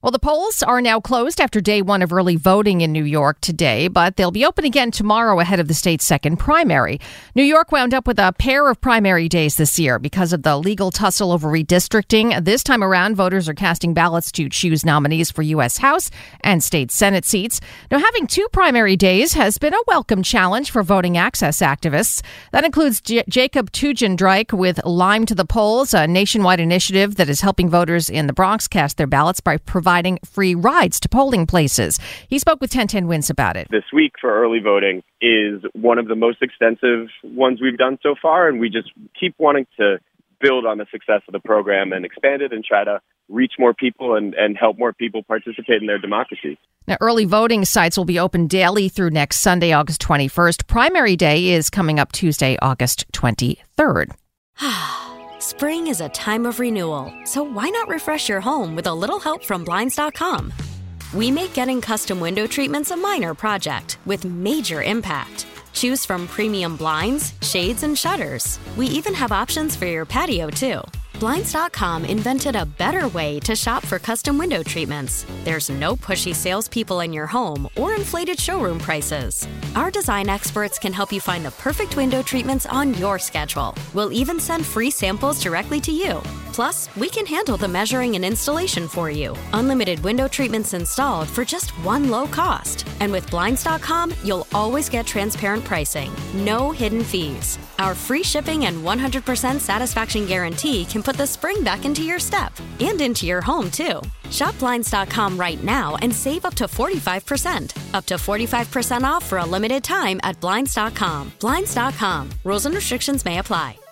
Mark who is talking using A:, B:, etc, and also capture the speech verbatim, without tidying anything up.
A: Well, the polls are now closed after day one of early voting in New York today, but they'll be open again tomorrow ahead of the state's second primary. New York wound up with a pair of primary days this year because of the legal tussle over redistricting. This time around, voters are casting ballots to choose nominees for U S House and state Senate seats. Now, having two primary days has been a welcome challenge for voting access activists. That includes J- Jacob Tugendreich with Lime to the Polls, a nationwide initiative that is helping voters in the Bronx cast their ballots by providing providing free rides to polling places. He spoke with ten ten Wins about it.
B: This week for early voting is one of the most extensive ones we've done so far, and we just keep wanting to build on the success of the program and expand it and try to reach more people and, and help more people participate in their democracy.
A: Now, early voting sites will be open daily through next Sunday, August twenty-first. Primary day is coming up Tuesday, August twenty-third.
C: Spring is a time of renewal, so why not refresh your home with a little help from Blinds dot com? We make getting custom window treatments a minor project with major impact. Choose from premium blinds, shades, and shutters. We even have options for your patio, too. Blinds dot com invented a better way to shop for custom window treatments. There's no pushy salespeople in your home or inflated showroom prices. Our design experts can help you find the perfect window treatments on your schedule. We'll even send free samples directly to you. Plus, we can handle the measuring and installation for you. Unlimited window treatments installed for just one low cost. And with Blinds dot com, you'll always get transparent pricing. No hidden fees. Our free shipping and one hundred percent satisfaction guarantee can put the spring back into your step and into your home, too. Shop Blinds dot com right now and save up to forty-five percent. Up to forty-five percent off for a limited time at Blinds dot com. Blinds dot com. Rules and restrictions may apply.